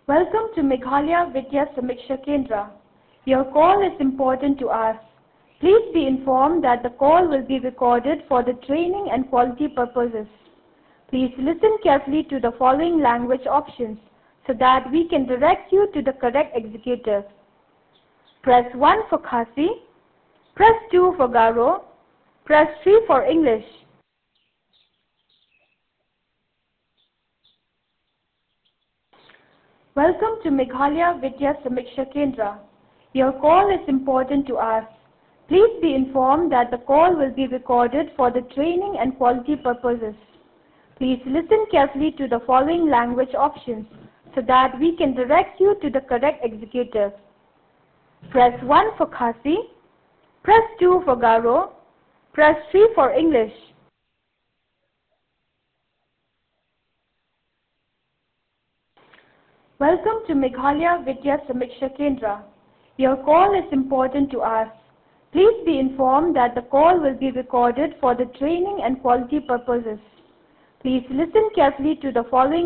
Welcome to Meghalaya Vidya Samiksha Kendra. Your call is important to us. Please be informed that the call will be recorded for the training and quality purposes. Please listen carefully to the following language options so that we can direct you to the correct executive. Press 1 for Khasi, press 2 for Garo, press 3 for English. Welcome to Meghalaya Vidya Samiksha Kendra. Your call is important to us. Please be informed that the call will be recorded for the training and quality purposes. Please listen carefully to the following language options so that we can direct you to the correct executive. Press 1 for Khasi, press 2 for Garo, press 3 for English. Welcome to Meghalaya Vidya Samiksha Kendra. Your call is important to us. Please be informed that the call will be recorded for the training and quality purposes. Please listen carefully to the following